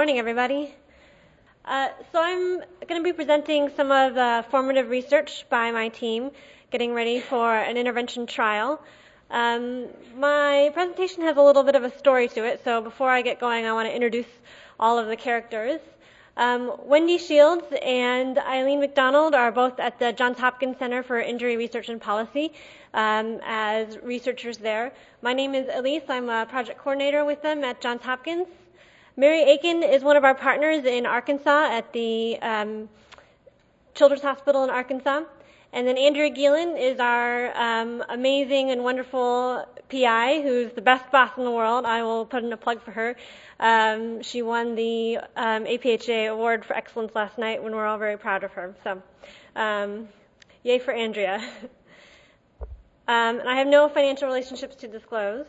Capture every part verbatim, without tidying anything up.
morning, everybody. Uh, so I'm going to be presenting some of the formative research by my team, getting ready for an intervention trial. Um, my presentation has a little bit of a story to it, so before I get going, I want to introduce all of the characters. Um, Wendy Shields and Eileen McDonald are both at the Johns Hopkins Center for Injury Research and Policy um, as researchers there. My name is Elise. I'm a project coordinator with them at Johns Hopkins. Mary Aiken is one of our partners in Arkansas at the um, Children's Hospital in Arkansas. And then Andrea Gielen is our um, amazing and wonderful P I, who's the best boss in the world. I will put in a plug for her. Um, she won the um, A P H A Award for Excellence last night, when we're all very proud of her. So, um, yay for Andrea. um, and I have no financial relationships to disclose.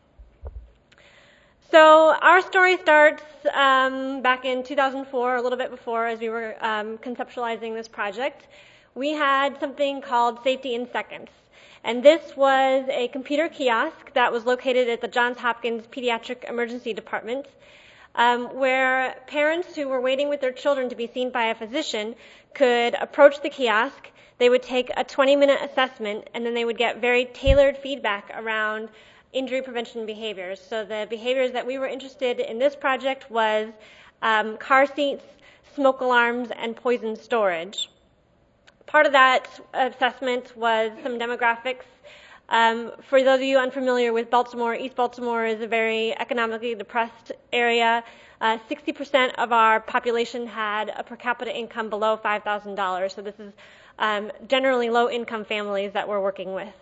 So our story starts um, back in two thousand four, a little bit before, as we were um, conceptualizing this project. We had something called Safety in Seconds. And this was a computer kiosk that was located at the Johns Hopkins Pediatric Emergency Department, um, where parents who were waiting with their children to be seen by a physician could approach the kiosk. They would take a twenty-minute assessment, and then they would get very tailored feedback around injury prevention behaviors. So the behaviors that we were interested in this project was um, car seats, smoke alarms, and poison storage. Part of that assessment was some demographics. Um, for those of you unfamiliar with Baltimore, East Baltimore is a very economically depressed area. Uh, sixty percent of our population had a per capita income below five thousand dollars. So this is um, generally low-income families that we're working with.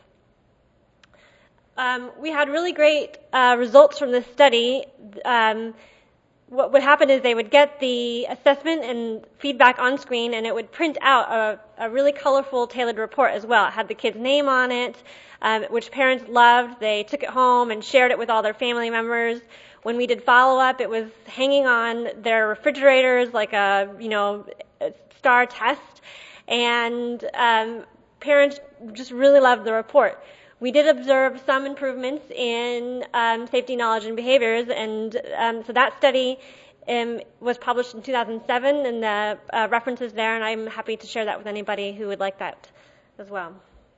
Um, we had really great uh, results from this study. Um, what would happen is they would get the assessment and feedback on screen, and it would print out a, a really colorful, tailored report as well. It had the kid's name on it, um, which parents loved. They took it home and shared it with all their family members. When we did follow-up, it was hanging on their refrigerators like a, you know, a star test, and um, parents just really loved the report. We did observe some improvements in um, safety knowledge and behaviors, and um, so that study um, was published in two thousand seven, and the uh, references there, and I'm happy to share that with anybody who would like that as well.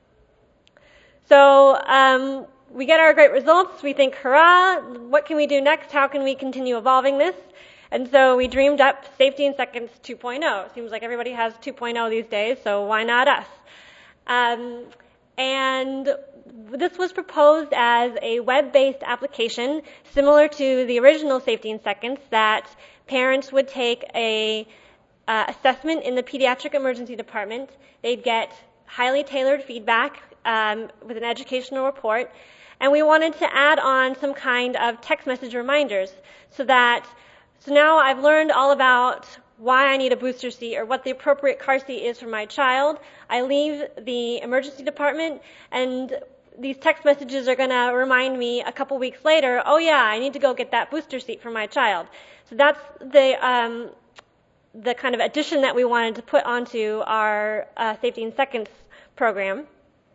So um, we get our great results. We think, hurrah, what can we do next? How can we continue evolving this? And so we dreamed up Safety in Seconds two point oh. It seems like everybody has two point oh these days, so why not us? Um, and this was proposed as a web-based application similar to the original Safety in Seconds, that parents would take a uh, assessment in the pediatric emergency department. They'd get highly tailored feedback um, with an educational report, and we wanted to add on some kind of text message reminders so that so now I've learned all about why I need a booster seat or what the appropriate car seat is for my child. I leave the emergency department, and these text messages are going to remind me a couple weeks later, oh yeah, I need to go get that booster seat for my child. So that's the um, the kind of addition that we wanted to put onto our uh, Safety in Seconds program.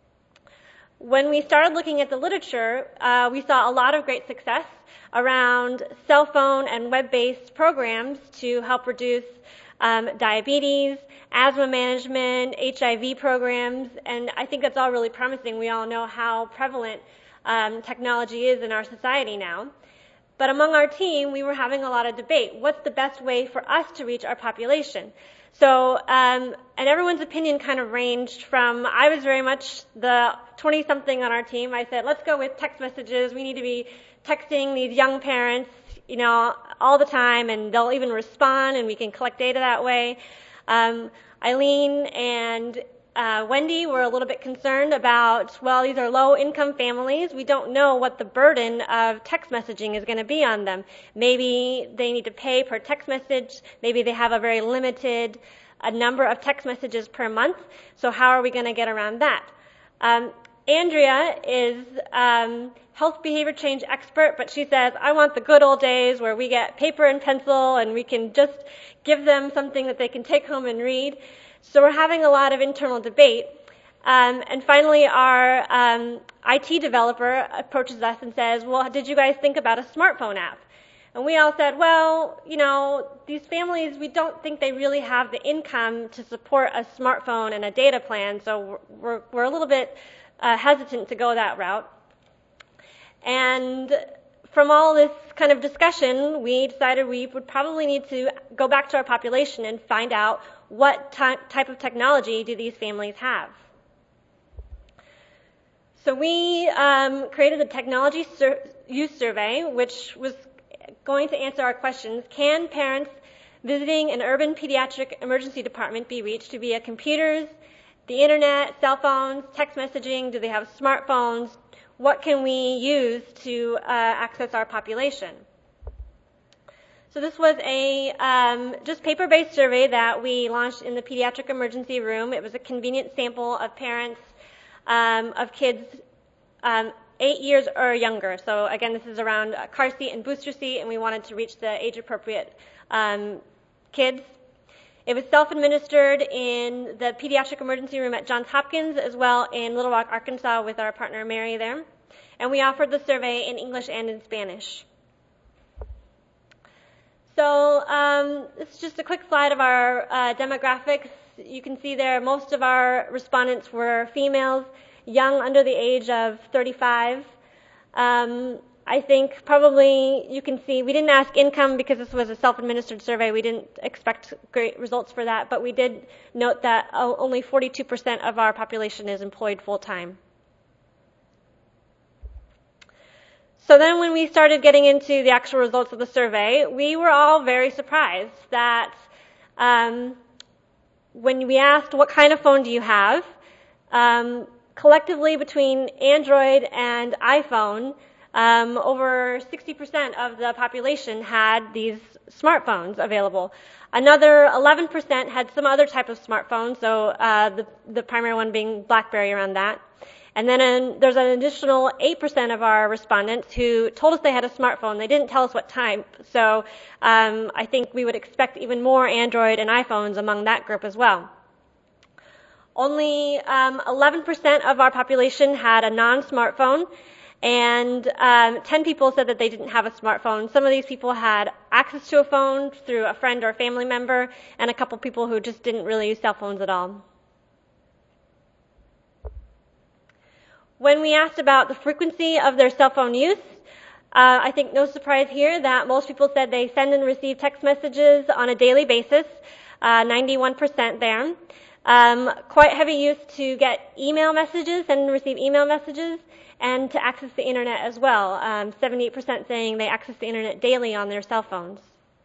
When we started looking at the literature, uh, we saw a lot of great success around cell phone and web-based programs to help reduce um, diabetes, asthma management, H I V programs, and I think that's all really promising. We all know how prevalent um, technology is in our society now. But among our team, we were having a lot of debate. What's the best way for us to reach our population? So, um, and everyone's opinion kind of ranged from, I was very much the twenty-something on our team. I said, let's go with text messages. We need to be texting these young parents, you know, all the time, and they'll even respond, and we can collect data that way. Um, Eileen and uh, Wendy were a little bit concerned about, well, these are low-income families. We don't know what the burden of text messaging is going to be on them. Maybe they need to pay per text message. Maybe they have a very limited a number of text messages per month. So how are we going to get around that? Um, Andrea is um, health behavior change expert, but she says, I want the good old days where we get paper and pencil and we can just give them something that they can take home and read. So we're having a lot of internal debate. Um, and finally, our um, I T developer approaches us and says, well, did you guys think about a smartphone app? And we all said, well, you know, these families, we don't think they really have the income to support a smartphone and a data plan, so we're, we're a little bit uh, hesitant to go that route. And from all this kind of discussion, we decided we would probably need to go back to our population and find out what ty- type of technology do these families have. So we um, created a technology sur- use survey, which was going to answer our questions. Can parents visiting an urban pediatric emergency department be reached via computers, the internet, cell phones, text messaging? Do they have smartphones? What can we use to uh, access our population? So this was a um, just paper-based survey that we launched in the pediatric emergency room. It was a convenient sample of parents um, of kids um, eight years or younger. So again, this is around a car seat and booster seat, and we wanted to reach the age-appropriate um, kids. It was self-administered in the pediatric emergency room at Johns Hopkins, as well in Little Rock, Arkansas, with our partner Mary there. And we offered the survey in English and in Spanish. So um, this is just a quick slide of our uh, demographics. You can see there most of our respondents were females, young, under the age of thirty-five. Um, I think probably you can see we didn't ask income because this was a self-administered survey. We didn't expect great results for that, but we did note that only forty-two percent of our population is employed full-time. So then when we started getting into the actual results of the survey, we were all very surprised that um, when we asked what kind of phone do you have, um, collectively between Android and iPhone, Um, over sixty percent of the population had these smartphones available. Another eleven percent had some other type of smartphone, so uh, the, the primary one being BlackBerry around that. And then an, there's an additional eight percent of our respondents who told us they had a smartphone. They didn't tell us what type, so um, I think we would expect even more Android and iPhones among that group as well. Only um, eleven percent of our population had a non-smartphone, and um, ten people said that they didn't have a smartphone. Some of these people had access to a phone through a friend or a family member, and a couple people who just didn't really use cell phones at all. When we asked about the frequency of their cell phone use, uh, I think no surprise here that most people said they send and receive text messages on a daily basis, uh, ninety-one percent there. Um, quite heavy use to get email messages, send and receive email messages, and to access the internet as well. Um, seventy-eight percent saying they access the internet daily on their cell phones.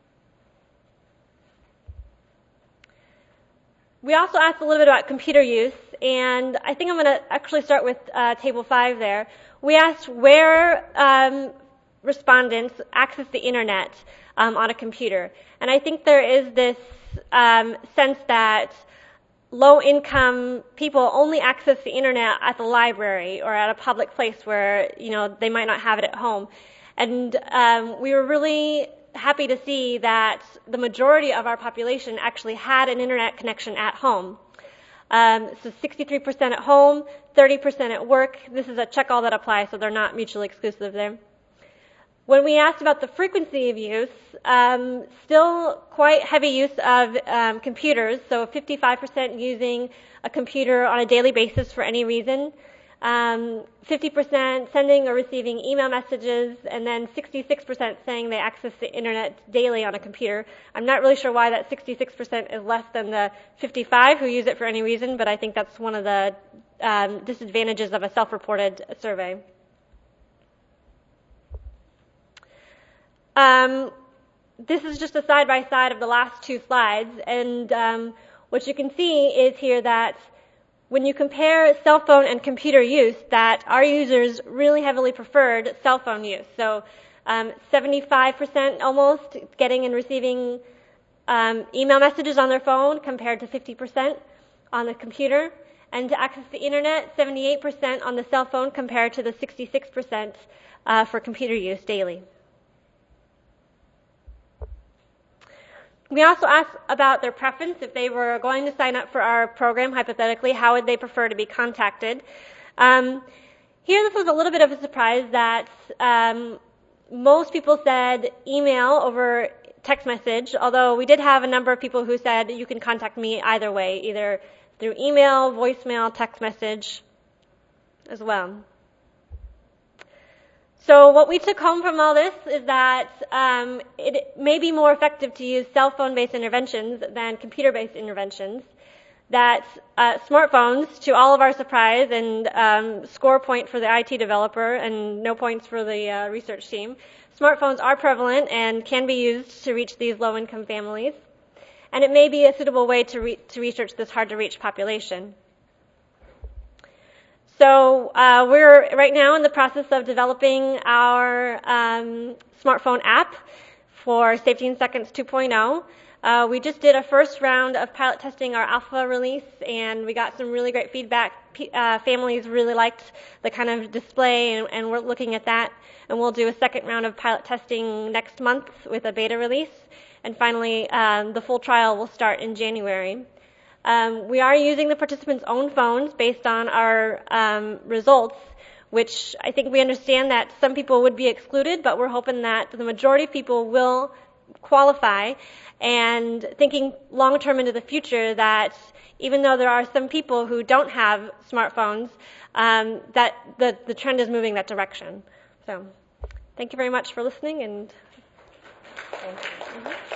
We also asked a little bit about computer use, and I think I'm going to actually start with uh, table five there. We asked where um, respondents access the internet um, on a computer. And I think there is this um, sense that low-income people only access the internet at the library or at a public place where, you know, they might not have it at home. And um, we were really happy to see that the majority of our population actually had an internet connection at home. Um, so sixty-three percent at home, thirty percent at work. This is a check all that applies, so they're not mutually exclusive there. When we asked about the frequency of use, um, still quite heavy use of um, computers, so fifty-five percent using a computer on a daily basis for any reason, um, fifty percent sending or receiving email messages, and then sixty-six percent saying they access the internet daily on a computer. I'm not really sure why that sixty-six percent is less than the fifty-five who use it for any reason, but I think that's one of the um, disadvantages of a self-reported survey. Um, this is just a side-by-side of the last two slides, and um, what you can see is here that when you compare cell phone and computer use, that our users really heavily preferred cell phone use. So um, seventy-five percent almost getting and receiving um, email messages on their phone compared to fifty percent on the computer. And to access the internet, seventy-eight percent on the cell phone compared to the sixty-six percent uh, for computer use daily. We also asked about their preference. If they were going to sign up for our program, hypothetically, how would they prefer to be contacted? Um, here, this was a little bit of a surprise that um, most people said email over text message, although we did have a number of people who said you can contact me either way, either through email, voicemail, text message as well. So what we took home from all this is that um, it may be more effective to use cell phone-based interventions than computer-based interventions, that uh, smartphones, to all of our surprise, and um, score point for the I T developer and no points for the uh, research team, smartphones are prevalent and can be used to reach these low-income families, and it may be a suitable way to, re- to research this hard-to-reach population. So uh, we're right now in the process of developing our um, smartphone app for Safety in Seconds two point oh. Uh, we just did a first round of pilot testing our alpha release, and we got some really great feedback. P- uh, families really liked the kind of display, and, and we're looking at that. And we'll do a second round of pilot testing next month with a beta release. And finally, um, the full trial will start in January. Um, we are using the participants' own phones based on our um, results, which I think we understand that some people would be excluded, but we're hoping that the majority of people will qualify, and thinking long-term into the future that even though there are some people who don't have smartphones, um, that the, the trend is moving that direction. So thank you very much for listening. And thank you. Mm-hmm.